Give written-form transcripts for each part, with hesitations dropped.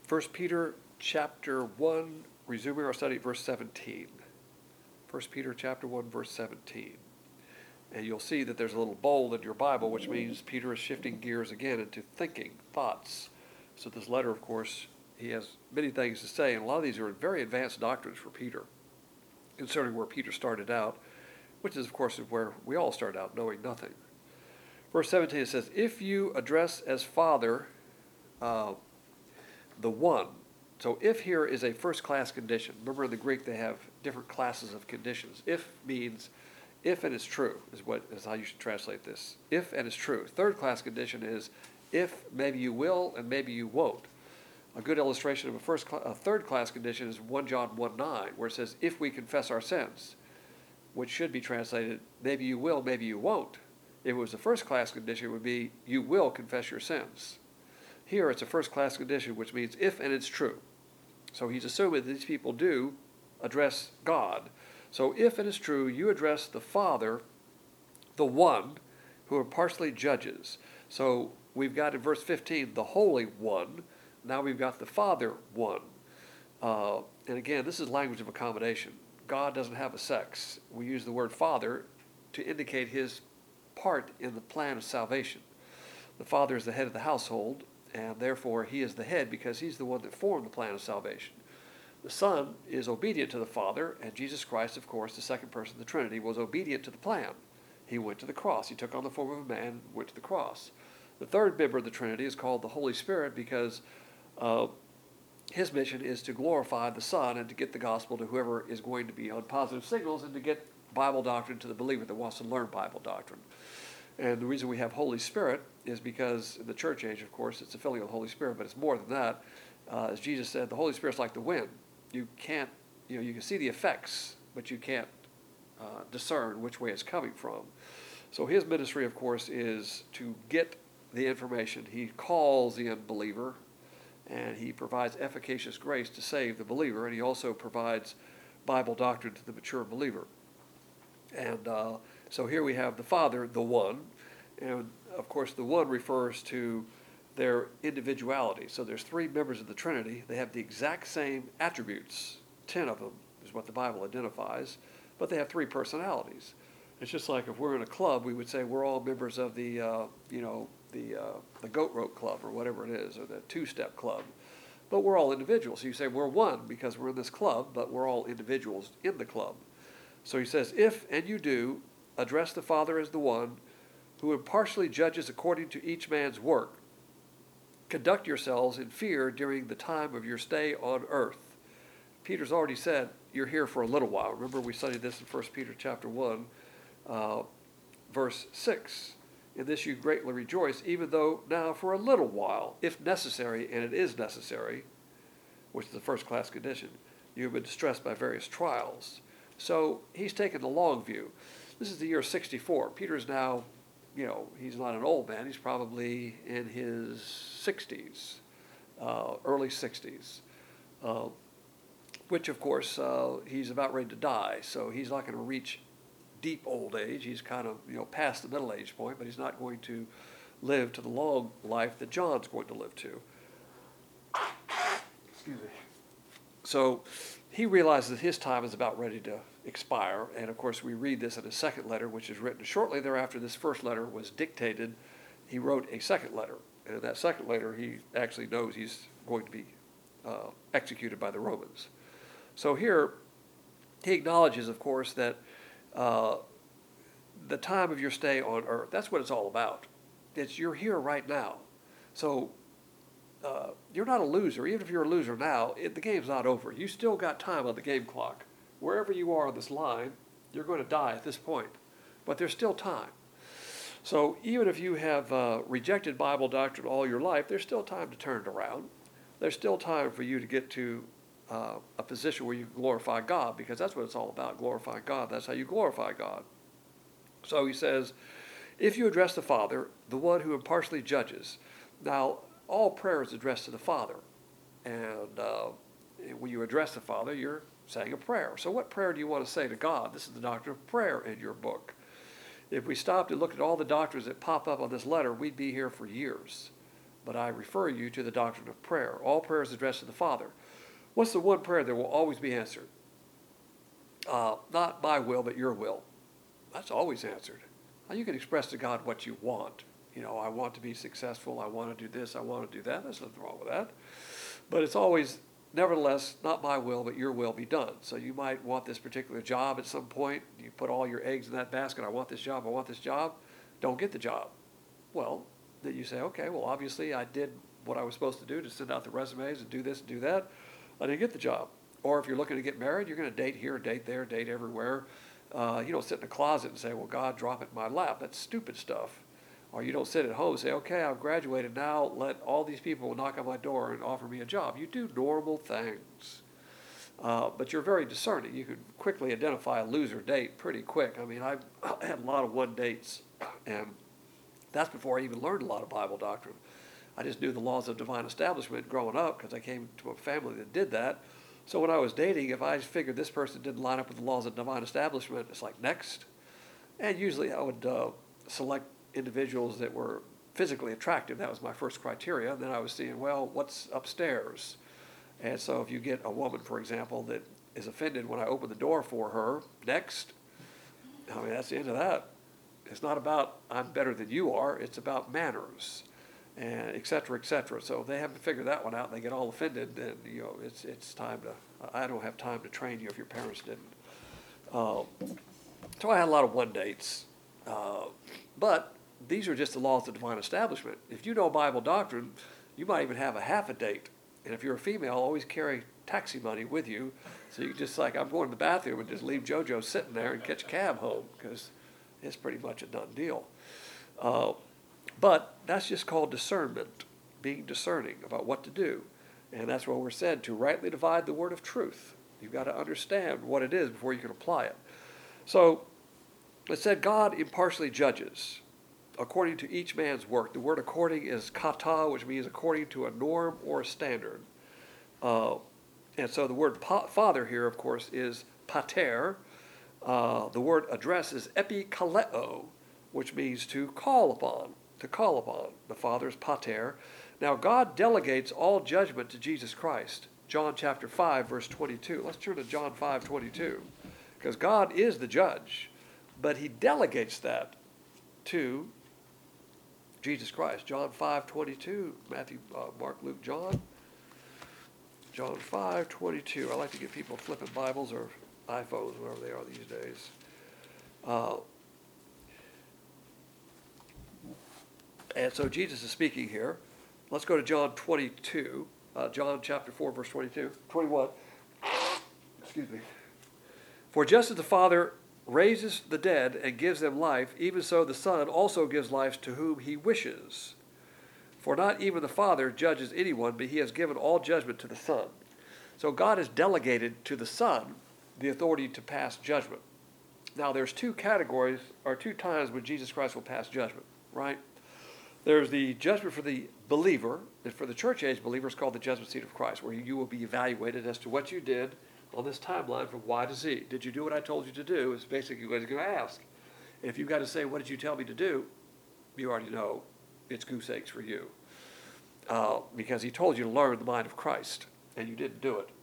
First Peter chapter 1, resuming our study at verse 17. First Peter chapter 1, verse 17. And you'll see that there's a little bold in your Bible, which means Peter is shifting gears again into thinking, thoughts. So this letter, of course, he has many things to say, and a lot of these are very advanced doctrines for Peter, concerning where Peter started out, which is, of course, where we all start out, knowing nothing. Verse 17, it says, if you address as Father the one. So if here is a first-class condition. Remember in the Greek they have different classes of conditions. If means if and it's true is how you should translate this. If and it's true. Third-class condition is if maybe you will and maybe you won't. A good illustration of a third-class condition is 1 John 1:9, where it says if we confess our sins, which should be translated maybe you will, maybe you won't. If it was a first-class condition, it would be you will confess your sins. Here it's a first-class condition, which means if and it's true. So he's assuming that these people do address God. So if it is true, you address the Father, the one, who impartially judges. So we've got in verse 15 the Holy One. Now we've got the Father One. And again, this is language of accommodation. God doesn't have a sex. We use the word Father to indicate his part in the plan of salvation. The Father is the head of the household, and therefore he is the head because he's the one that formed the plan of salvation. The Son is obedient to the Father, and Jesus Christ, of course, the second person of the Trinity, was obedient to the plan. He went to the cross. He took on the form of a man, went to the cross. The third member of the Trinity is called the Holy Spirit because his mission is to glorify the Son and to get the gospel to whoever is going to be on positive signals and to get Bible doctrine to the believer that wants to learn Bible doctrine. And the reason we have Holy Spirit is because in the church age, of course, it's a filling of the Holy Spirit, but it's more than that. As Jesus said, the Holy Spirit's like the wind. You can't, you can see the effects, but you can't discern which way it's coming from. So his ministry, of course, is to get the information. He calls the unbeliever, and he provides efficacious grace to save the believer, and he also provides Bible doctrine to the mature believer. And so here we have the Father, the One, and of course the One refers to their individuality. So there's three members of the Trinity. They have the exact same attributes. 10 of them is what the Bible identifies, but they have three personalities. It's just like if we're in a club, we would say we're all members of the goat rope club or whatever it is, or the two-step club. But we're all individuals. So you say we're one because we're in this club, but we're all individuals in the club. So he says, if, and you do, address the Father as the one who impartially judges according to each man's work. Conduct yourselves in fear during the time of your stay on earth. Peter's already said you're here for a little while. Remember we studied this in 1 Peter chapter 1, verse 6. In this you greatly rejoice, even though now for a little while, if necessary, and it is necessary, which is the first-class condition, you have been distressed by various trials. So he's taken the long view. This is the year 64. Peter's now, he's not an old man. He's probably in his 60s, early 60s, which, of course, he's about ready to die. So he's not going to reach deep old age. He's kind of, past the middle age point, but he's not going to live to the long life that John's going to live to. Excuse me. So he realizes that his time is about ready to expire, and of course we read this in his second letter, which is written shortly thereafter this first letter was dictated. He wrote a second letter, and in that second letter he actually knows he's going to be executed by the Romans. So here he acknowledges, of course, that the time of your stay on earth, that's what it's all about. You're here right now. So you're not a loser. Even if you're a loser now, the game's not over. You still got time on the game clock. Wherever you are on this line, you're going to die at this point. But there's still time. So even if you have rejected Bible doctrine all your life, there's still time to turn it around. There's still time for you to get to a position where you can glorify God, because that's what it's all about, glorifying God. That's how you glorify God. So he says, if you address the Father, the one who impartially judges. Now, all prayer is addressed to the Father. And when you address the Father, you're saying a prayer. So what prayer do you want to say to God? This is the doctrine of prayer in your book. If we stopped and looked at all the doctrines that pop up on this letter, we'd be here for years. but I refer you to the doctrine of prayer. All prayer is addressed to the Father. What's the one prayer that will always be answered? Not my will, but your will. That's always answered. Now, you can express to God what you want. I want to be successful. I want to do this. I want to do that. There's nothing wrong with that. But it's always, nevertheless, not my will, but your will be done. So you might want this particular job at some point. You put all your eggs in that basket. I want this job. I want this job. Don't get the job. Well, then you say, okay, well, obviously I did what I was supposed to do to send out the resumes and do this and do that. I didn't get the job. Or if you're looking to get married, you're going to date here, date there, date everywhere. You don't sit in a closet and say, well, God, drop it in my lap. That's stupid stuff. Or you don't sit at home and say, okay, I've graduated now. Let all these people knock on my door and offer me a job. You do normal things. But you're very discerning. You can quickly identify a loser date pretty quick. I mean, I've had a lot of one dates, and that's before I even learned a lot of Bible doctrine. I just knew the laws of divine establishment growing up because I came to a family that did that. So when I was dating, if I figured this person didn't line up with the laws of divine establishment, it's like, next. And usually I would select individuals that were physically attractive. That was my first criteria. And then I was seeing, well, what's upstairs? And so if you get a woman, for example, that is offended when I open the door for her, next. I mean, that's the end of that. It's not about I'm better than you are. It's about manners, and et cetera, et cetera. So if they haven't figured that one out and they get all offended, then it's time to. I don't have time to train you if your parents didn't. So I had a lot of one dates, but these are just the laws of divine establishment. If you know Bible doctrine, you might even have a half a date. And if you're a female, always carry taxi money with you, so you just like, I'm going to the bathroom, and just leave JoJo sitting there and catch a cab home, because it's pretty much a done deal. But that's just called discernment, being discerning about what to do. And that's what we're said, to rightly divide the word of truth. You've got to understand what it is before you can apply it. So it said God impartially judges according to each man's work. The word according is kata, which means according to a norm or a standard. And so the word father here, of course, is pater. The word address is epikaleo, which means to call upon. To call upon. The Father is pater. Now, God delegates all judgment to Jesus Christ. John chapter 5, verse 22. Let's turn to John 5:22. Because God is the judge, but he delegates that to Jesus Christ. John 5:22. Matthew, Mark, Luke, John. John 5:22. I like to give people flipping Bibles or iPhones, whatever they are these days. And so Jesus is speaking here. Let's go to John 22. John chapter 4, verse 22. 21. Excuse me. For just as the Father raises the dead and gives them life, even so the Son also gives life to whom he wishes. For not even the Father judges anyone, but he has given all judgment to the Son. So God has delegated to the Son the authority to pass judgment. Now there's two categories, or two times when Jesus Christ will pass judgment, right? There's the judgment for the believer, and for the church age believer, it's called the judgment seat of Christ, where you will be evaluated as to what you did on this timeline from Y to Z. Did you do what I told you to do? Is basically what he's going to ask. If you've got to say, what did you tell me to do? You already know it's goose eggs for you. Because he told you to learn the mind of Christ, and you didn't do it.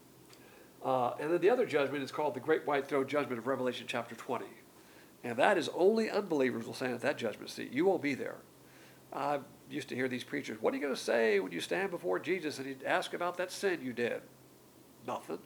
And then the other judgment is called the Great White Throne Judgment of Revelation chapter 20. And that is only unbelievers will stand at that judgment seat. You won't be there. I used to hear these preachers, what are you going to say when you stand before Jesus and he'd ask about that sin you did? Nothing.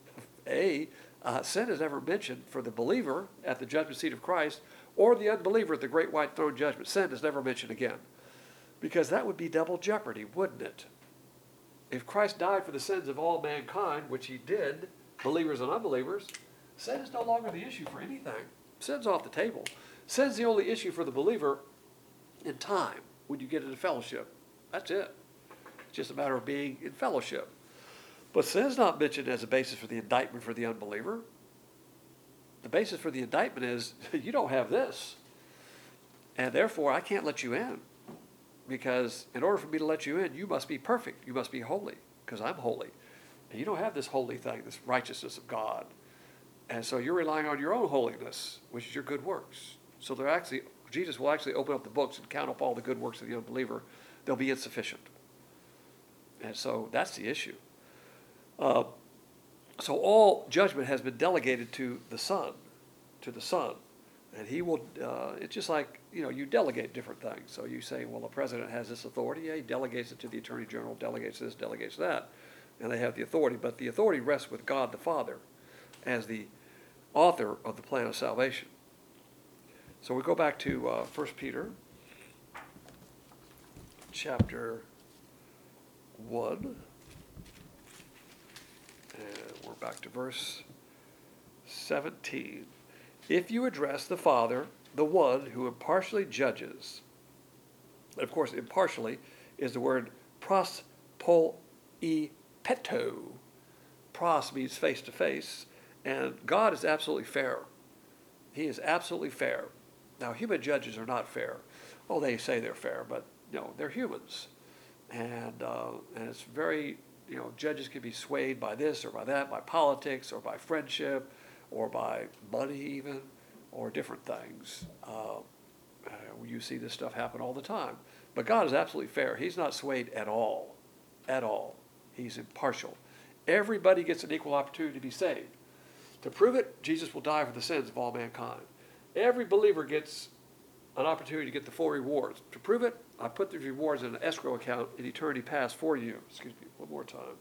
Sin is never mentioned for the believer at the judgment seat of Christ or the unbeliever at the Great White Throne Judgment. Sin is never mentioned again. Because that would be double jeopardy, wouldn't it? If Christ died for the sins of all mankind, which he did, believers and unbelievers, sin is no longer the issue for anything. Sin's off the table. Sin's the only issue for the believer in time when you get into fellowship. That's it. It's just a matter of being in fellowship. But sin's not mentioned as a basis for the indictment for the unbeliever. The basis for the indictment is, you don't have this. And therefore, I can't let you in. Because in order for me to let you in, you must be perfect. You must be holy, because I'm holy. And you don't have this holy thing, this righteousness of God. And so you're relying on your own holiness, which is your good works. So Jesus will actually open up the books and count up all the good works of the unbeliever they'll be insufficient. And so that's the issue. So all judgment has been delegated to the Son, and he will, it's just like, you delegate different things. So you say, well, the president has this authority. Yeah, he delegates it to the attorney general, delegates this, delegates that, and they have the authority. But the authority rests with God the Father as the author of the plan of salvation. So we go back to 1 Peter chapter 1, and we're back to verse 17. If you address the Father, the one who impartially judges, and of course impartially is the word pros pol e peto. Pros means face to face, and God is absolutely fair. He is absolutely fair. Now, human judges are not fair. Oh, they say they're fair, but they're humans, and it's very, judges can be swayed by this or by that, by politics or by friendship, or by money even, or different things. You see this stuff happen all the time. But God is absolutely fair. He's not swayed at all. At all. He's impartial. Everybody gets an equal opportunity to be saved. To prove it, Jesus will die for the sins of all mankind. Every believer gets an opportunity to get the full rewards. To prove it, I put the rewards in an escrow account in eternity past for you. Excuse me, one more time.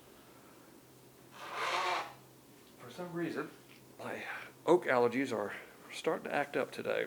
For some reason, my oak allergies are starting to act up today.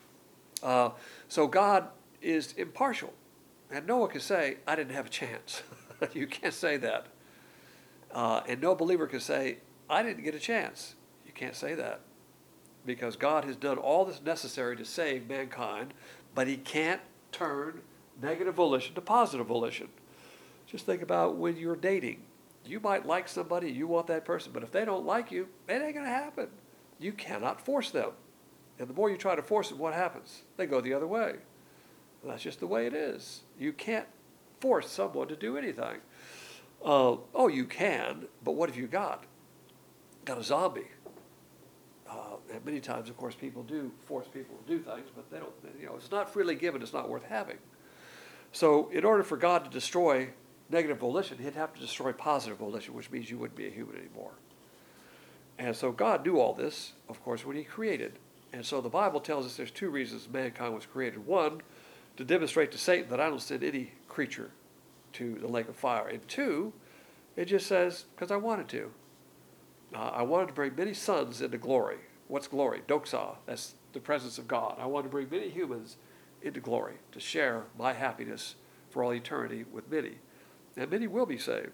So God is impartial. And no one can say, I didn't have a chance. You can't say that. And no believer can say, I didn't get a chance. You can't say that. Because God has done all that's necessary to save mankind, but he can't turn negative volition to positive volition. Just think about when you're dating. You might like somebody, you want that person, but if they don't like you, it ain't going to happen. You cannot force them. And the more you try to force them, what happens? They go the other way. And that's just the way it is. You can't force someone to do anything. You can, but what have you got? Got a zombie. And many times, of course, people do force people to do things, but they don't, it's not freely given, it's not worth having. So in order for God to destroy negative volition, he'd have to destroy positive volition, which means you wouldn't be a human anymore. And so God knew all this, of course, when he created. And so the Bible tells us there's two reasons mankind was created. One, to demonstrate to Satan that I don't send any creature to the lake of fire. And two, it just says, because I wanted to. I wanted to bring many sons into glory. What's glory? Doxa. That's the presence of God. I wanted to bring many humans into glory, to share my happiness for all eternity with many. And many will be saved.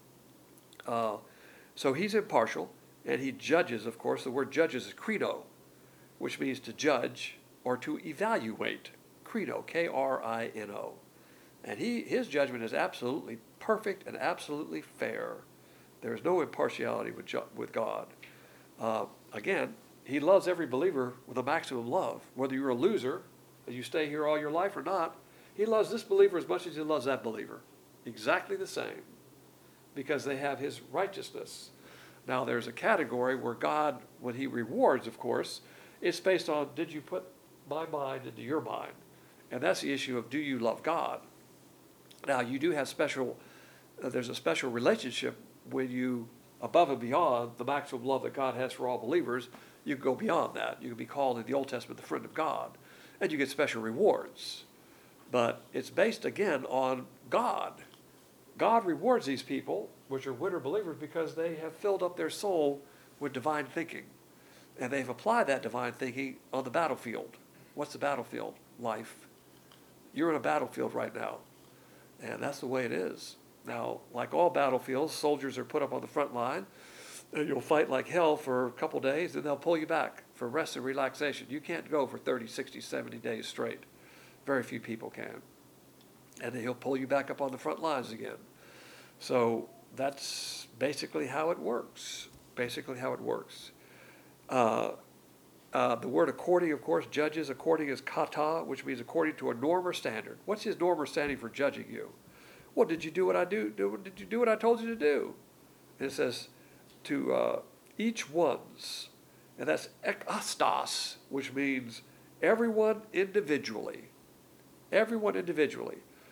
So he's impartial, and he judges, of course. The word judges is krino, which means to judge or to evaluate. Krino, K-R-I-N-O. And his judgment is absolutely perfect and absolutely fair. There is no impartiality with God. Again, he loves every believer with a maximum love. Whether you're a loser and you stay here all your life or not, he loves this believer as much as he loves that believer. Exactly the same. Because they have his righteousness. Now there's a category where God, when he rewards, of course, it's based on, did you put my mind into your mind? And that's the issue of, do you love God? Now you do have there's a special relationship when you, above and beyond the maximum love that God has for all believers, you can go beyond that. You can be called in the Old Testament the friend of God, and you get special rewards. But it's based, again, on God. God rewards these people, which are winter believers, because they have filled up their soul with divine thinking. And they've applied that divine thinking on the battlefield. What's the battlefield? Life. You're in a battlefield right now. And that's the way it is. Now, like all battlefields, soldiers are put up on the front line, and you'll fight like hell for a couple days, and they'll pull you back for rest and relaxation. You can't go for 30, 60, 70 days straight. Very few people can. And then he'll pull you back up on the front lines again. So that's basically how it works. Basically how it works. The word according, of course, judges, according is kata, which means according to a norm or standard. What's his norm or standing for judging you? Well, did you do what I do? Did you do what I told you to do? And it says to each one's, and that's ekastos, which means everyone individually. Everyone individually.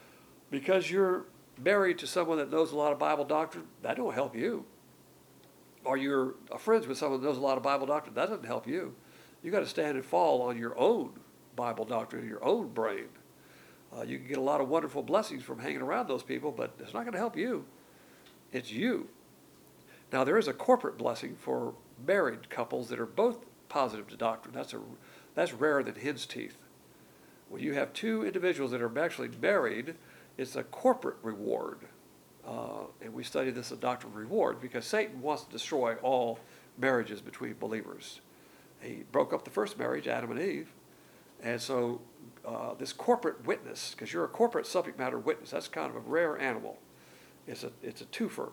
Because you're married to someone that knows a lot of Bible doctrine, that don't help you. Or you're friends with someone that knows a lot of Bible doctrine, that doesn't help you. You got to stand and fall on your own Bible doctrine, your own brain. You can get a lot of wonderful blessings from hanging around those people, but it's not going to help you. It's you. Now, there is a corporate blessing for married couples that are both positive to doctrine. That's rarer than hen's teeth. When you have two individuals that are actually married, it's a corporate reward. And we study this in Doctrine of Reward because Satan wants to destroy all marriages between believers. He broke up the first marriage, Adam and Eve. And so this corporate witness, because you're a corporate subject matter witness, that's kind of a rare animal. It's a twofer.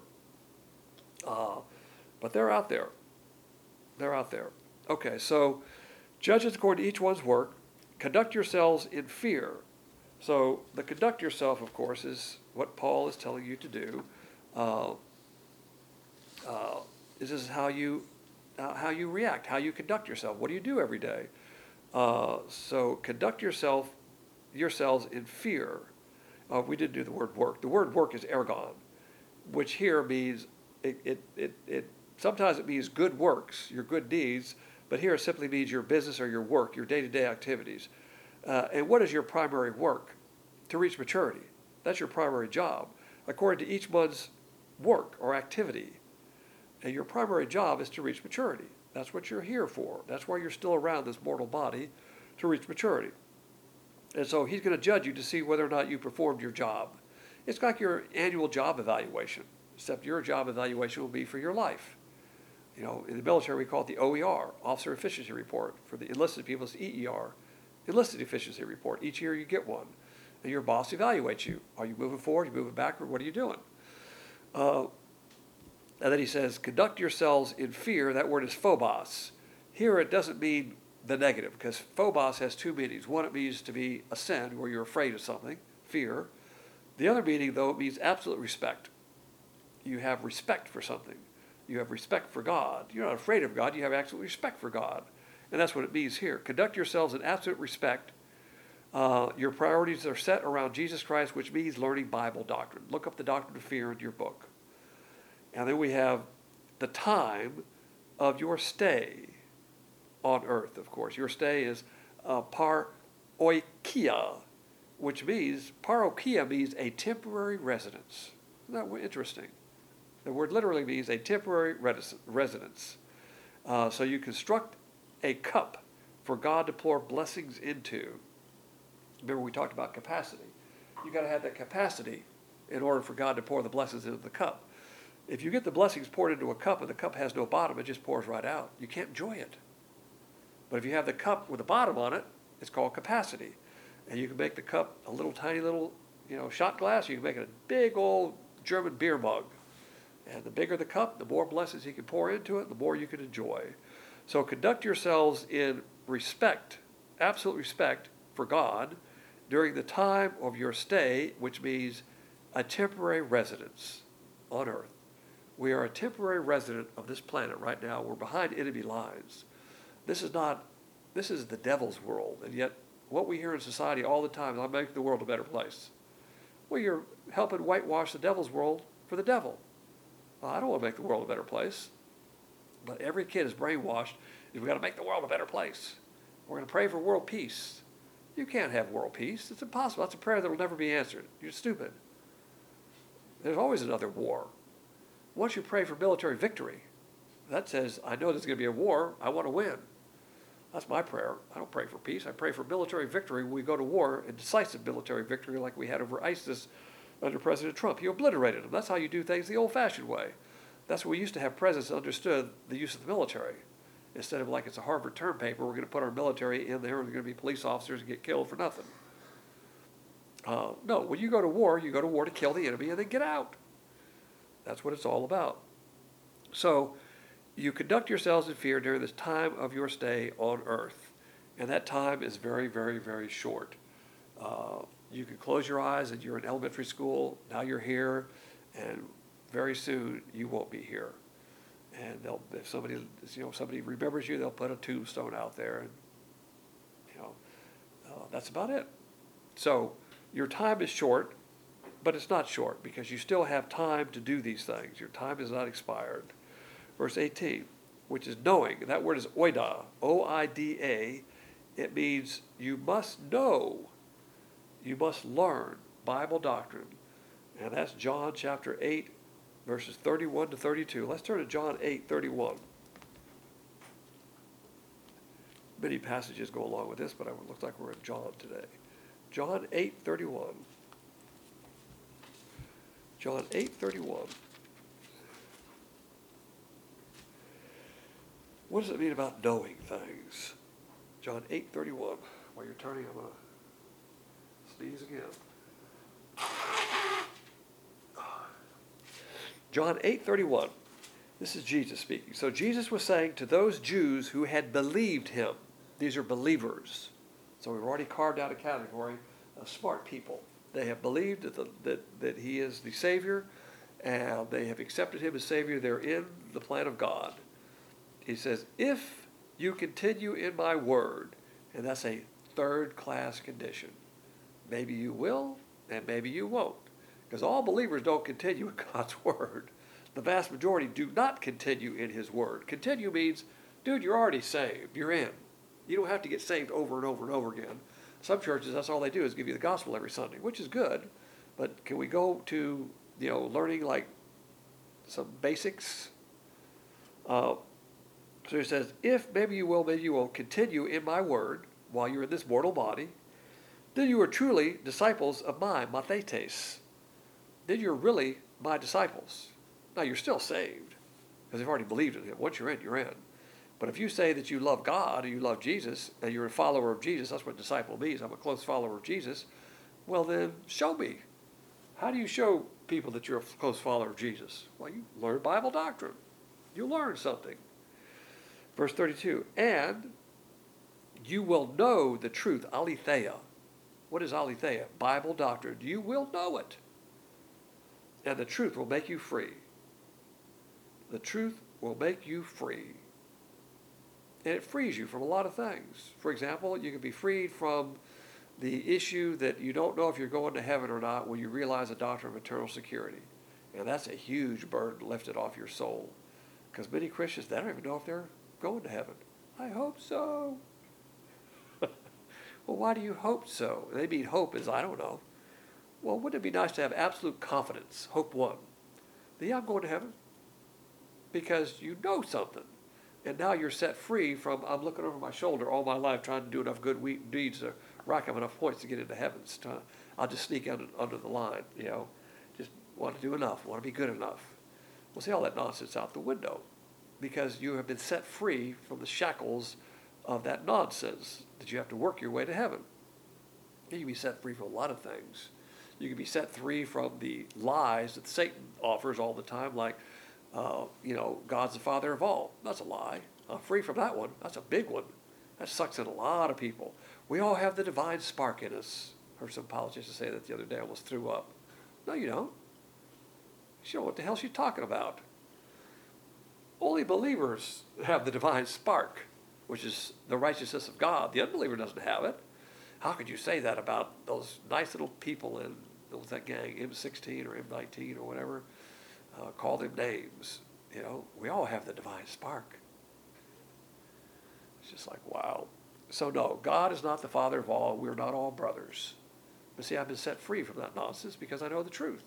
But they're out there. They're out there. Okay, so judges according to each one's work. Conduct yourselves in fear. So the conduct yourself, of course, is what Paul is telling you to do. This is how you react, how you conduct yourself. What do you do every day? So conduct yourselves in fear. We didn't do the word work. The word work is ergon, which here means sometimes it means good works, your good deeds, but here it simply means your business or your work, your day-to-day activities. And what is your primary work? To reach maturity. That's your primary job, according to each one's work or activity. And your primary job is to reach maturity. That's what you're here for. That's why you're still around this mortal body, to reach maturity. And so he's going to judge you to see whether or not you performed your job. It's like your annual job evaluation, except your job evaluation will be for your life. You know, in the military we call it the OER, Officer Efficiency Report. For the enlisted people, it's EER, Enlisted Efficiency Report. Each year you get one. And your boss evaluates you. Are you moving forward? Are you moving backward? What are you doing? And then he says, conduct yourselves in fear. That word is phobos. Here it doesn't mean the negative, because phobos has two meanings. One, it means to be a sin, where you're afraid of something, fear. The other meaning, though, it means absolute respect. You have respect for something. You have respect for God. You're not afraid of God. You have absolute respect for God. And that's what it means here. Conduct yourselves in absolute respect. Your priorities are set around Jesus Christ, which means learning Bible doctrine. Look up the Doctrine of Fear in your book. And then we have the time of your stay on earth, of course. Your stay is paroikia, which means, paroikia means a temporary residence. Isn't that interesting? The word literally means a temporary residence. So you construct a cup for God to pour blessings into. Remember we talked about capacity. You've got to have that capacity in order for God to pour the blessings into the cup. If you get the blessings poured into a cup and the cup has no bottom, it just pours right out. You can't enjoy it. But if you have the cup with a bottom on it, it's called capacity. And you can make the cup a little tiny little, shot glass. You can make it a big old German beer mug. And the bigger the cup, the more blessings you can pour into it, the more you can enjoy. So conduct yourselves in respect, absolute respect for God during the time of your stay, which means a temporary residence on earth. We are a temporary resident of this planet right now. We're behind enemy lines. This is the devil's world. And yet what we hear in society all the time is, I'm making the world a better place. Well, you're helping whitewash the devil's world for the devil. Well, I don't want to make the world a better place. But every kid is brainwashed. We've got to make the world a better place. We're going to pray for world peace. You can't have world peace. It's impossible. That's a prayer that will never be answered. You're stupid. There's always another war. Once you pray for military victory, that says, I know there's going to be a war. I want to win. That's my prayer. I don't pray for peace. I pray for military victory when we go to war, and decisive military victory like we had over ISIS under President Trump. He obliterated them. That's how you do things the old-fashioned way. That's what we used to have presidents that understood the use of the military. Instead of like it's a Harvard term paper, we're going to put our military in there and they're going to be police officers and get killed for nothing. No, when you go to war to kill the enemy and then get out. That's what it's all about. So you conduct yourselves in fear during this time of your stay on earth. And that time is very, very, very short. You can close your eyes and you're in elementary school. Now you're here, and very soon you won't be here. And if somebody remembers you, they'll put a tombstone out there, and that's about it. So your time is short. but it's not short because you still have time to do these things. Your time is not expired. Verse 18, which is knowing. That word is oida, O-I-D-A. It means you must know, you must learn Bible doctrine. And that's John chapter 8, verses 31 to 32. Let's turn to John 8, 31. Many passages go along with this, but it looks like we're in John today. John 8, 31. John 8, 31. What does it mean about knowing things? John 8, 31. While you're turning, I'm going to sneeze again. John 8, 31. This is Jesus speaking. So Jesus was saying to those Jews who had believed him, these are believers. So we've already carved out a category of smart people. They have believed that he is the Savior, and they have accepted him as Savior. They're in the plan of God. He says, if you continue in my word, and that's a third-class condition. Maybe you will, and maybe you won't. Because all believers don't continue in God's word. The vast majority do not continue in his word. Continue means, dude, you're already saved. You're in. You don't have to get saved over and over and over again. Some churches, that's all they do is give you the gospel every Sunday, which is good. But can we go to, learning like some basics? So he says, if maybe you will continue in my word while you're in this mortal body, then you are truly disciples of mine, mathetes. Then you're really my disciples. Now you're still saved because you've already believed in him. Once you're in, you're in. But if you say that you love God or you love Jesus and you're a follower of Jesus, that's what disciple means. I'm a close follower of Jesus. Well, then show me. How do you show people that you're a close follower of Jesus? Well, you learn Bible doctrine. You learn something. Verse 32, and you will know the truth, aletheia. What is aletheia? Bible doctrine. You will know it. And the truth will make you free. The truth will make you free. And it frees you from a lot of things. For example, you can be freed from the issue that you don't know if you're going to heaven or not when you realize the doctrine of eternal security. And that's a huge burden lifted off your soul. Because many Christians, they don't even know if they're going to heaven. I hope so. Well, why do you hope so? They mean hope is, I don't know. Well, wouldn't it be nice to have absolute confidence? Hope one. Yeah, I'm going to heaven. Because you know something. And now you're set free from, I'm looking over my shoulder all my life trying to do enough good deeds to rack up enough points to get into heaven. I'll just sneak under the line, Just want to do enough, want to be good enough. Well, see all that nonsense out the window. Because you have been set free from the shackles of that nonsense that you have to work your way to heaven. You can be set free from a lot of things. You can be set free from the lies that Satan offers all the time, like, God's the father of all. That's a lie. I'm free from that one. That's a big one. That sucks in a lot of people. We all have the divine spark in us. Heard some politicians say that the other day. I almost threw up. No, you don't. You know what the hell she's talking about. Only believers have the divine spark, which is the righteousness of God. The unbeliever doesn't have it. How could you say that about those nice little people in that gang, M16 or M19 or whatever? Call them names. We all have the divine spark. It's just like, wow. So no, God is not the father of all. We're not all brothers. But see, I've been set free from that nonsense because I know the truth.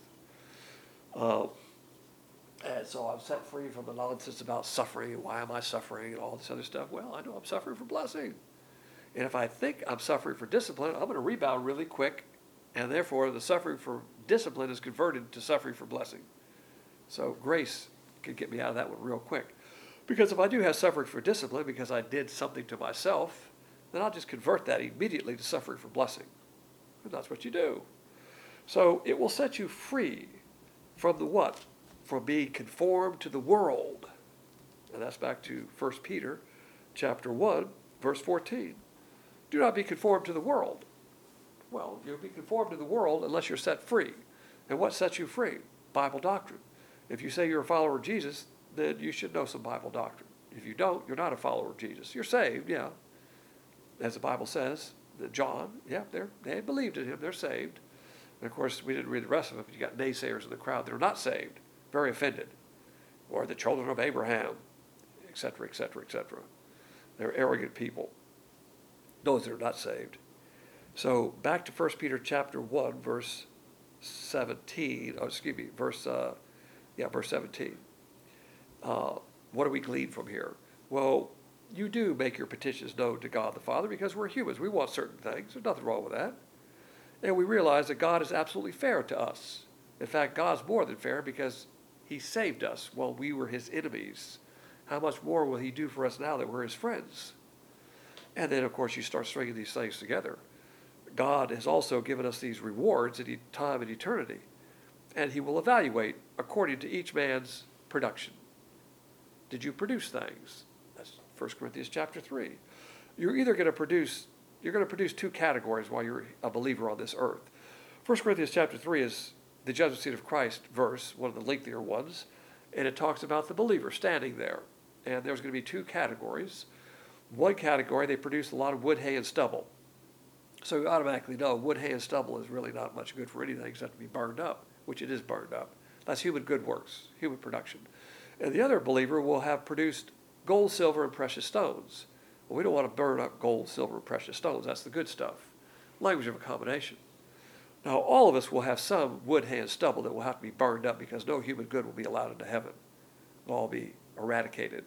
And so I'm set free from the nonsense about suffering and why am I suffering and all this other stuff. Well, I know I'm suffering for blessing. And if I think I'm suffering for discipline, I'm going to rebound really quick. And therefore, the suffering for discipline is converted to suffering for blessing. So grace can get me out of that one real quick. Because if I do have suffering for discipline because I did something to myself, then I'll just convert that immediately to suffering for blessing. And that's what you do. So it will set you free from the what? From being conformed to the world. And that's back to 1 Peter chapter 1, verse 14. Do not be conformed to the world. Well, you'll be conformed to the world unless you're set free. And what sets you free? Bible doctrine. If you say you're a follower of Jesus, then you should know some Bible doctrine. If you don't, you're not a follower of Jesus. You're saved, yeah. As the Bible says, that John, yeah, they believed in him, they're saved. And of course, we didn't read the rest of it, but you got naysayers in the crowd that are not saved, very offended. Or the children of Abraham, etc., etc., etc. They're arrogant people. Those that are not saved. So back to 1 Peter chapter 1, verse 17. Verse 17. What do we glean from here? Well, you do make your petitions known to God the Father because we're humans. We want certain things. There's nothing wrong with that. And we realize that God is absolutely fair to us. In fact, God's more than fair because he saved us while we were his enemies. How much more will he do for us now that we're his friends? And then, of course, you start stringing these things together. God has also given us these rewards in time and eternity. And he will evaluate according to each man's production. Did you produce things? That's 1 Corinthians chapter 3. You're going to produce two categories while you're a believer on this earth. 1 Corinthians chapter 3 is the judgment seat of Christ verse, one of the lengthier ones, and it talks about the believer standing there. And there's going to be two categories. One category, they produce a lot of wood, hay, and stubble. So you automatically know wood, hay, and stubble is really not much good for anything except to be burned up, which it is burned up. That's human good works, human production. And the other believer will have produced gold, silver, and precious stones. Well, we don't want to burn up gold, silver, and precious stones. That's the good stuff. Language of accommodation. Now, all of us will have some wood, hay, and stubble that will have to be burned up because no human good will be allowed into heaven. It'll all be eradicated.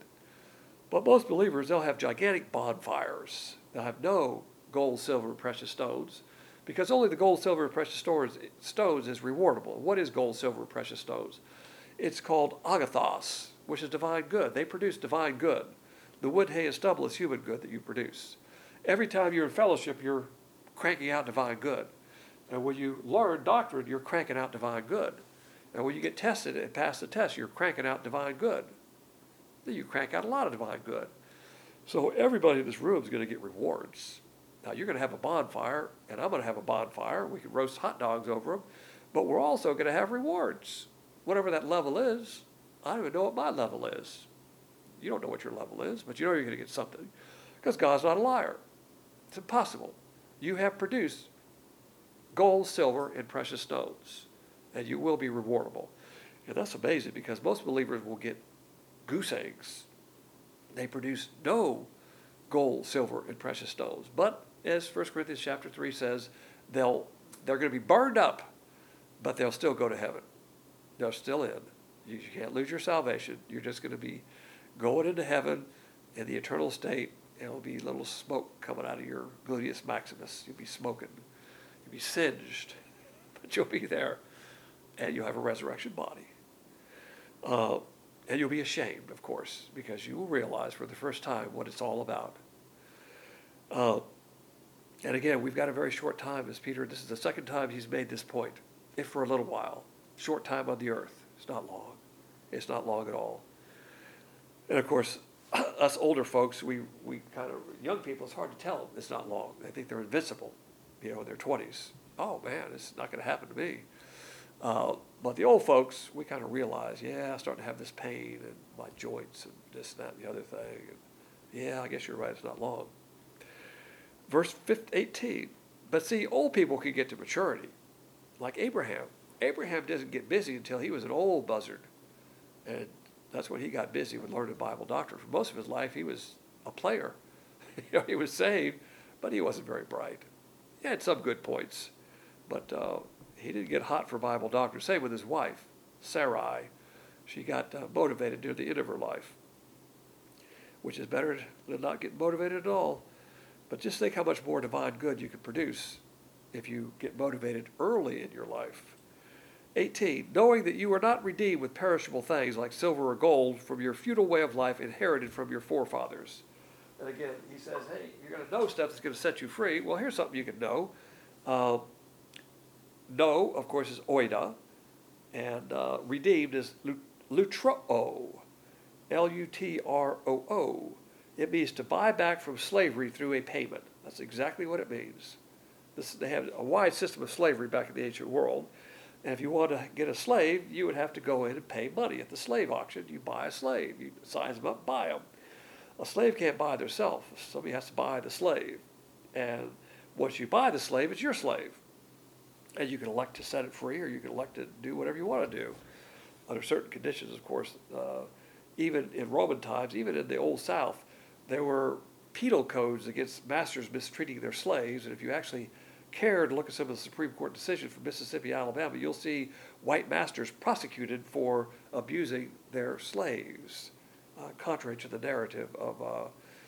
But most believers, they'll have gigantic bonfires. They'll have no gold, silver, and precious stones because only the gold, silver, and precious stones is rewardable. What is gold, silver, and precious stones? It's called agathos, which is divine good. They produce divine good. The wood, hay, and stubble is human good that you produce. Every time you're in fellowship, you're cranking out divine good. And when you learn doctrine, you're cranking out divine good. And when you get tested and pass the test, you're cranking out divine good. Then you crank out a lot of divine good. So everybody in this room is going to get rewards. Now, you're going to have a bonfire, and I'm going to have a bonfire. We can roast hot dogs over them. But we're also going to have rewards. Whatever that level is, I don't even know what my level is. You don't know what your level is, but you know you're going to get something. Because God's not a liar. It's impossible. You have produced gold, silver, and precious stones, and you will be rewardable. And that's amazing because most believers will get goose eggs. They produce no gold, silver, and precious stones. But as 1 Corinthians chapter 3 says, they're going to be burned up, but they'll still go to heaven. They're still in. You can't lose your salvation. You're just going to be going into heaven in the eternal state, and it'll be little smoke coming out of your gluteus maximus. You'll be smoking. You'll be singed, but you'll be there, and you'll have a resurrection body. And you'll be ashamed, of course, because you will realize for the first time what it's all about. And again, we've got a very short time as Peter. This is the second time he's made this point, if for a little while. Short time on the earth. It's not long. It's not long at all. And of course, us older folks, we kind of, young people, it's hard to tell them it's not long. They think they're invincible, in their 20s. Oh man, it's not going to happen to me. But the old folks, we kind of realize, I'm starting to have this pain in my joints and this, that, and the other thing. And I guess you're right, it's not long. Verse 18, but see, old people can get to maturity, like Abraham. Abraham doesn't get busy until he was an old buzzard. And that's when he got busy with learning Bible doctrine. For most of his life, he was a player. He was saved, but he wasn't very bright. He had some good points, but he didn't get hot for Bible doctrine. Same with his wife, Sarai. She got motivated near the end of her life, which is better than not getting motivated at all. But just think how much more divine good you can produce if you get motivated early in your life. 18, knowing that you are not redeemed with perishable things like silver or gold from your futile way of life inherited from your forefathers. And again, he says, hey, you're going to know stuff that's going to set you free. Well, here's something you can know. Know, of course, is oida, and redeemed is lutroo, Lutroo. It means to buy back from slavery through a payment. That's exactly what it means. They have a wide system of slavery back in the ancient world. And if you want to get a slave, you would have to go in and pay money at the slave auction. You buy a slave. You size them up, buy them. A slave can't buy themselves. Somebody has to buy the slave. And once you buy the slave, it's your slave. And you can elect to set it free, or you can elect to do whatever you want to do under certain conditions, of course. Even in Roman times, even in the Old South, there were penal codes against masters mistreating their slaves. And if you actually care to look at some of the Supreme Court decisions from Mississippi, Alabama, you'll see white masters prosecuted for abusing their slaves, contrary to the narrative of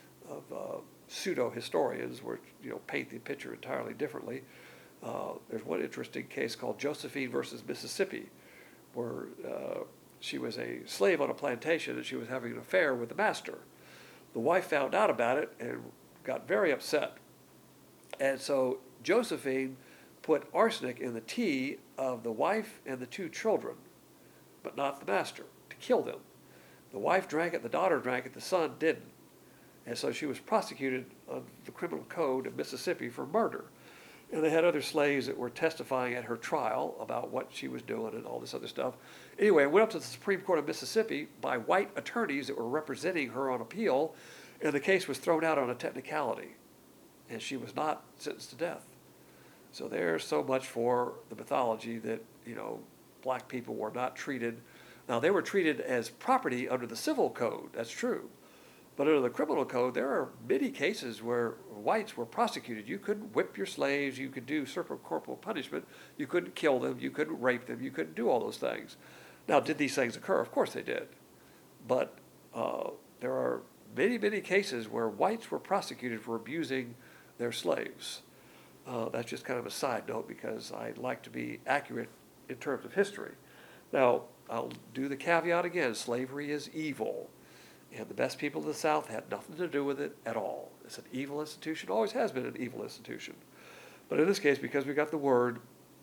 pseudo-historians, which paint the picture entirely differently. There's one interesting case called Josephine versus Mississippi, where she was a slave on a plantation and she was having an affair with the master. The wife found out about it and got very upset. And so Josephine put arsenic in the tea of the wife and the 2 children, but not the master, to kill them. The wife drank it, the daughter drank it, the son didn't. And so she was prosecuted under the criminal code of Mississippi for murder. And they had other slaves that were testifying at her trial about what she was doing and all this other stuff. Anyway, it went up to the Supreme Court of Mississippi by white attorneys that were representing her on appeal, and the case was thrown out on a technicality. And she was not sentenced to death. So there's so much for the mythology that, black people were not treated. Now, they were treated as property under the civil code, that's true. But under the criminal code, there are many cases where whites were prosecuted. You couldn't whip your slaves. You could do corporal punishment. You couldn't kill them. You couldn't rape them. You couldn't do all those things. Now, did these things occur? Of course they did. But there are many, many cases where whites were prosecuted for abusing their slaves. That's just kind of a side note because I like to be accurate in terms of history. Now, I'll do the caveat again. Slavery is evil. And the best people of the South had nothing to do with it at all. It's an evil institution, always has been an evil institution. But in this case, because we got the word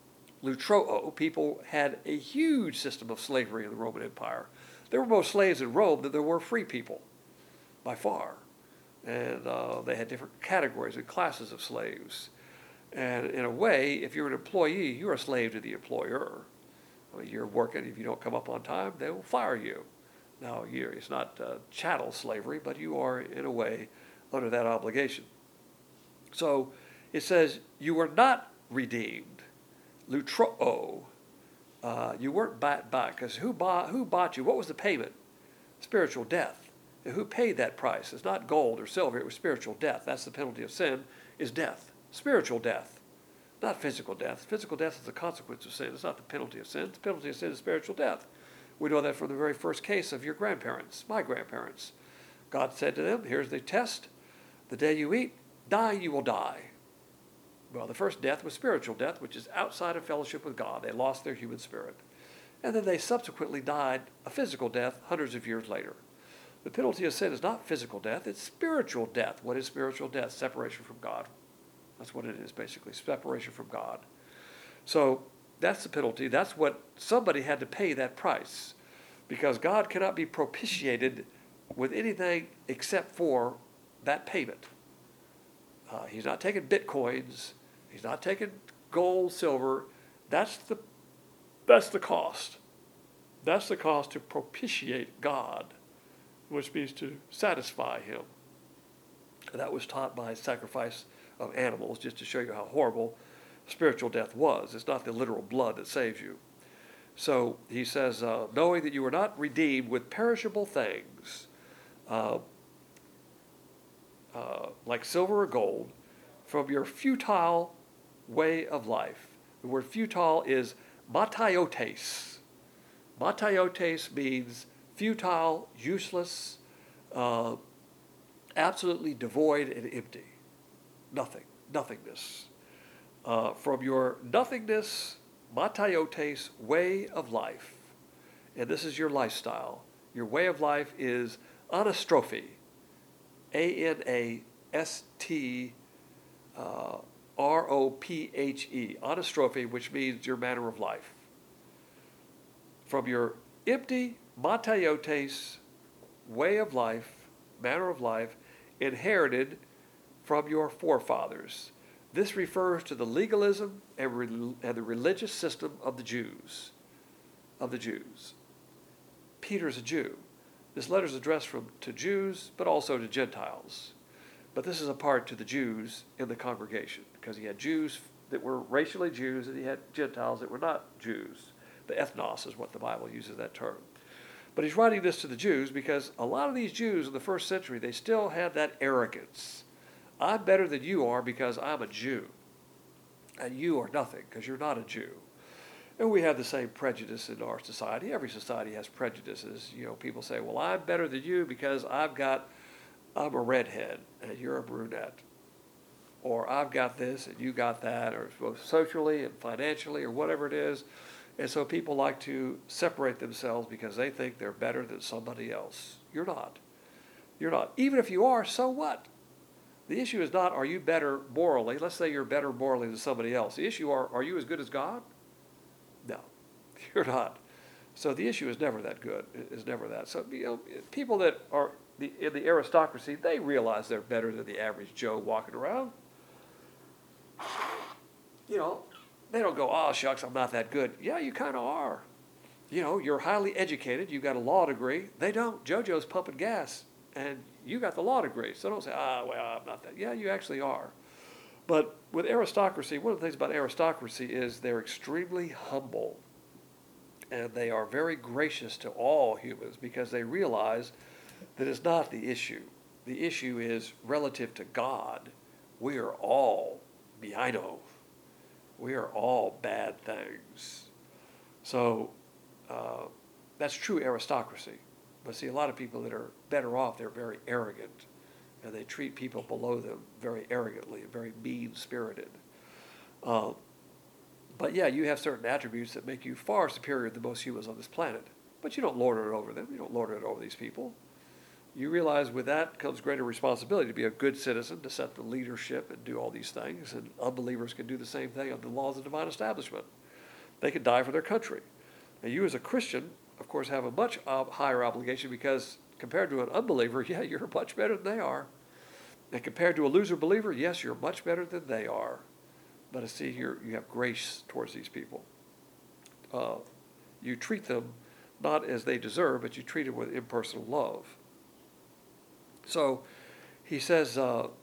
lutroo, people had a huge system of slavery in the Roman Empire. There were more slaves in Rome than there were free people, by far. And they had different categories and classes of slaves. And in a way, if you're an employee, you're a slave to the employer. I mean, you're working, if you don't come up on time, they will fire you. Now, it's not chattel slavery, but you are, in a way, under that obligation. So it says, you were not redeemed, lutroo. You weren't bought back, because who bought you? What was the payment? Spiritual death. And who paid that price? It's not gold or silver, it was spiritual death. That's the penalty of sin, is death. Spiritual death, not physical death. Physical death is the consequence of sin. It's not the penalty of sin. The penalty of sin is spiritual death. We know that from the very first case of your grandparents, my grandparents. God said to them, here's the test. The day you eat, dying you will die. Well, the first death was spiritual death, which is outside of fellowship with God. They lost their human spirit. And then they subsequently died a physical death hundreds of years later. The penalty of sin is not physical death, it's spiritual death. What is spiritual death? Separation from God. That's what it is, basically, separation from God. So that's the penalty. That's what somebody had to pay that price, because God cannot be propitiated with anything except for that payment. He's not taking bitcoins. He's not taking gold, silver. That's the cost. That's the cost to propitiate God, which means to satisfy him. That was taught by sacrifice of animals, just to show you how horrible spiritual death was. It's not the literal blood that saves you. So he says, knowing that you were not redeemed with perishable things, like silver or gold, from your futile way of life. The word futile is mataiotes. Mataiotes means futile, useless, absolutely devoid and empty. Nothing, nothingness. From your nothingness, mataiotes, way of life. And this is your lifestyle. Your way of life is anastrophe. A-N-A-S-T-R-O-P-H-E. Anastrophe, which means your manner of life. From your empty mataiotes, way of life, manner of life, inherited from your forefathers. This refers to the legalism and the religious system of the Jews. Peter's a Jew. This letter is addressed to Jews, but also to Gentiles. But this is a part to the Jews in the congregation, because he had Jews that were racially Jews, and he had Gentiles that were not Jews. The ethnos is what the Bible uses that term. But he's writing this to the Jews because a lot of these Jews in the first century, they still had that arrogance. I'm better than you are because I'm a Jew. And you are nothing because you're not a Jew. And we have the same prejudice in our society. Every society has prejudices. You know, people say, well, I'm better than you because I'm a redhead and you're a brunette. Or I've got this and you got that, or both socially and financially or whatever it is. And so people like to separate themselves because they think they're better than somebody else. You're not. You're not. Even if you are, so what? The issue is not, are you better morally? Let's say you're better morally than somebody else. The issue are you as good as God? No, you're not. So the issue is never that good. It's never that. So, you know, people that are in the aristocracy, they realize they're better than the average Joe walking around. You know, they don't go, oh, shucks, I'm not that good. Yeah, you kind of are. You know, you're highly educated. You've got a law degree. They don't. JoJo's pumping gas, and you got the law degree. So don't say, well, I'm not that. Yeah, you actually are. But with aristocracy, one of the things about aristocracy is they're extremely humble. And they are very gracious to all humans because they realize that it's not the issue. The issue is relative to God. We are all Beino. We are all bad things. So that's true aristocracy. But see, a lot of people that are better off, they're very arrogant. And they treat people below them very arrogantly, very mean-spirited. But yeah, you have certain attributes that make you far superior to most humans on this planet. But you don't lord it over them. You don't lord it over these people. You realize with that comes greater responsibility to be a good citizen, to set the leadership and do all these things. And unbelievers can do the same thing under the laws of the divine establishment. They can die for their country. And you as a Christian, of course, have a much higher obligation because compared to an unbeliever, yeah, you're much better than they are. And compared to a loser believer, yes, you're much better than they are. But I see here you have grace towards these people. You treat them not as they deserve, but you treat them with impersonal love. So he says,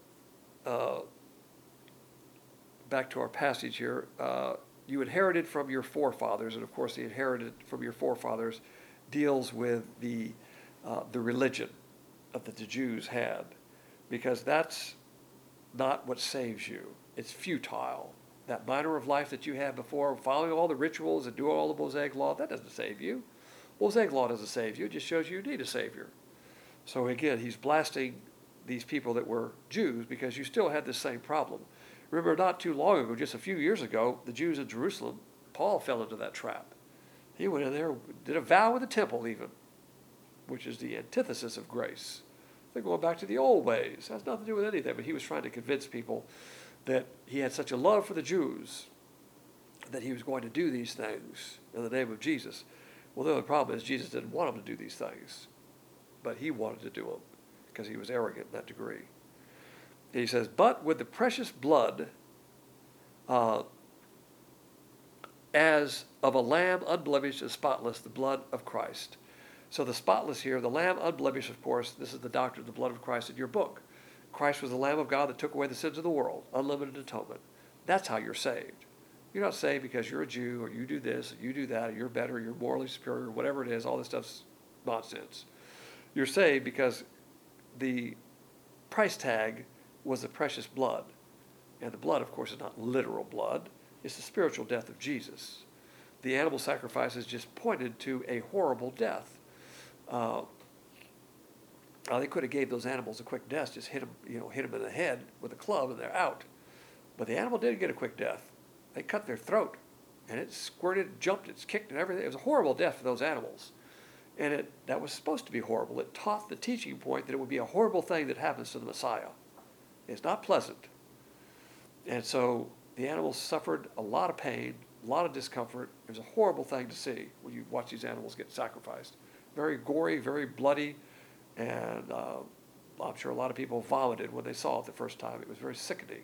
back to our passage here, you inherited from your forefathers, and of course the inherited from your forefathers deals with the religion that the Jews had, because that's not what saves you. It's futile. That manner of life that you had before, following all the rituals and doing all the Mosaic law, that doesn't save you. Mosaic law doesn't save you. It just shows you need a Savior. So again, he's blasting these people that were Jews because you still had this same problem. Remember, not too long ago, just a few years ago, the Jews in Jerusalem, Paul fell into that trap. He went in there, did a vow in the temple even, which is the antithesis of grace. They're going back to the old ways. It has nothing to do with anything, but he was trying to convince people that he had such a love for the Jews that he was going to do these things in the name of Jesus. Well, the only problem is Jesus didn't want him to do these things, but he wanted to do them because he was arrogant in that degree. And he says, but with the precious blood as of a lamb unblemished and spotless, the blood of Christ. So the spotless here, the lamb unblemished, of course, this is the doctrine of the blood of Christ in your book. Christ was the Lamb of God that took away the sins of the world, unlimited atonement. That's how you're saved. You're not saved because you're a Jew, or you do this, or you do that, or you're better, or you're morally superior, whatever it is. All this stuff's nonsense. You're saved because the price tag was the precious blood. And the blood, of course, is not literal blood. It's the spiritual death of Jesus. The animal sacrifices just pointed to a horrible death. They could have gave those animals a quick death, just hit them in the head with a club, and they're out. But the animal didn't get a quick death. They cut their throat, and it squirted, jumped, it's kicked, and everything. It was a horrible death for those animals. And that was supposed to be horrible. It taught the teaching point that it would be a horrible thing that happens to the Messiah. It's not pleasant. And so the animals suffered a lot of pain, a lot of discomfort. It was a horrible thing to see when you watch these animals get sacrificed. Very gory, very bloody, and I'm sure a lot of people vomited when they saw it the first time. It was very sickening.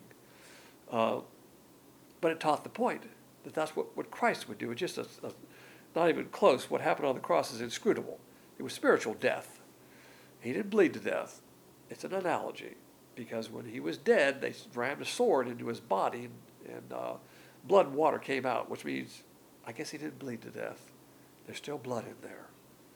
But it taught the point that that's what Christ would do. It's just not even close. What happened on the cross is inscrutable. It was spiritual death. He didn't bleed to death. It's an analogy, because when he was dead, they rammed a sword into his body, and blood and water came out, which means, I guess he didn't bleed to death. There's still blood in there.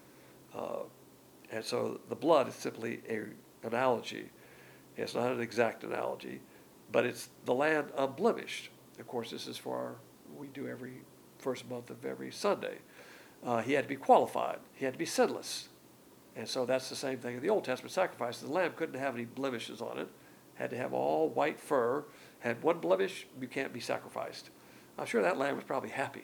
And so the blood is simply an analogy. It's not an exact analogy, but it's the land unblemished. Of course, this is we do every first month of every Sunday. He had to be qualified. He had to be sinless. And so that's the same thing in the Old Testament sacrifices. The lamb couldn't have any blemishes on it. Had to have all white fur. Had one blemish, you can't be sacrificed. I'm sure that lamb was probably happy.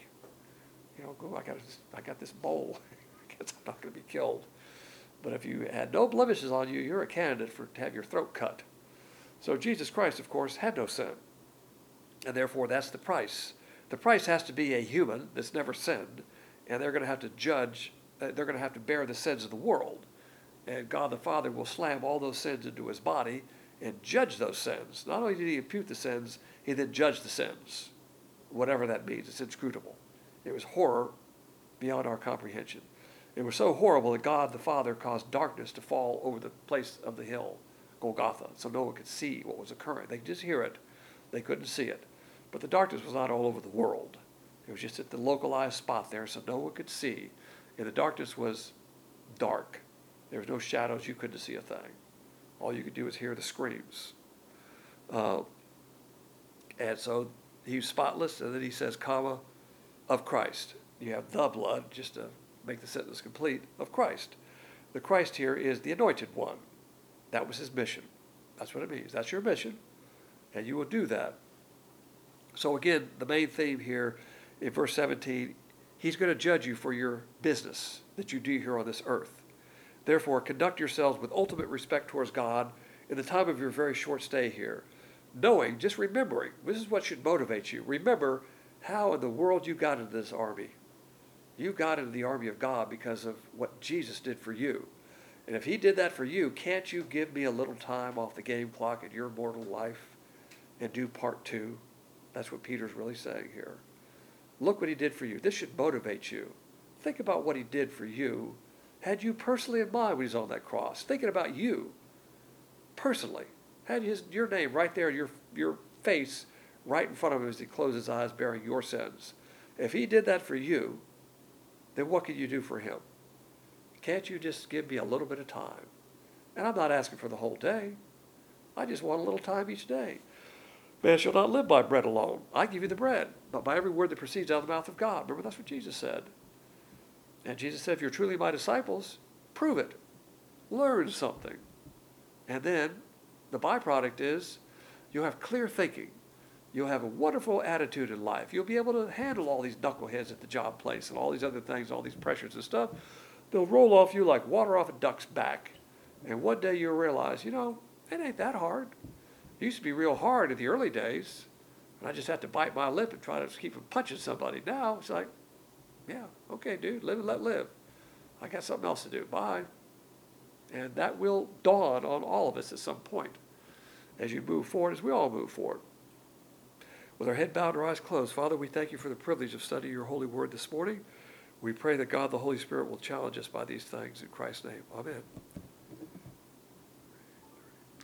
I got this bowl. I guess I'm not going to be killed. But if you had no blemishes on you, you're a candidate to have your throat cut. So Jesus Christ, of course, had no sin. And therefore, that's the price. The price has to be a human that's never sinned, and they're going to have to judge, they're going to have to bear the sins of the world. And God the Father will slam all those sins into his body and judge those sins. Not only did he impute the sins, he then judged the sins. Whatever that means, it's inscrutable. It was horror beyond our comprehension. It was so horrible that God the Father caused darkness to fall over the place of the hill, Golgotha, so no one could see what was occurring. They could just hear it. They couldn't see it. But the darkness was not all over the world. It was just at the localized spot there, so no one could see. And the darkness was dark. There was no shadows. You couldn't see a thing. All you could do was hear the screams. And so he was spotless, and then he says, comma, of Christ. You have the blood, just to make the sentence complete, of Christ. The Christ here is the anointed one. That was his mission. That's what it means. That's your mission, and you will do that. So again, the main theme here in verse 17, he's going to judge you for your business that you do here on this earth. Therefore, conduct yourselves with ultimate respect towards God in the time of your very short stay here, knowing, just remembering, this is what should motivate you. Remember how in the world you got into this army. You got into the army of God because of what Jesus did for you. And if he did that for you, can't you give me a little time off the game clock in your mortal life and do part 2? That's what Peter's really saying here. Look what he did for you. This should motivate you. Think about what he did for you. Had you personally in mind when he's on that cross, thinking about you personally. Had your name right there, your face right in front of him as he closed his eyes, bearing your sins. If he did that for you, then what can you do for him? Can't you just give me a little bit of time? And I'm not asking for the whole day. I just want a little time each day. Man shall not live by bread alone. I give you the bread, but by every word that proceeds out of the mouth of God. Remember, that's what Jesus said. And Jesus said, if you're truly my disciples, prove it. Learn something. And then the byproduct is you'll have clear thinking. You'll have a wonderful attitude in life. You'll be able to handle all these knuckleheads at the job place and all these other things, all these pressures and stuff. They'll roll off you like water off a duck's back. And one day you'll realize, it ain't that hard. It used to be real hard in the early days. And I just had to bite my lip and try to keep from punching somebody. Now it's like, yeah, okay, dude, live and let live. I got something else to do. Bye. And that will dawn on all of us at some point as you move forward, as we all move forward. With our head bowed and our eyes closed, Father, we thank you for the privilege of studying your holy word this morning. We pray that God, the Holy Spirit, will challenge us by these things in Christ's name. Amen.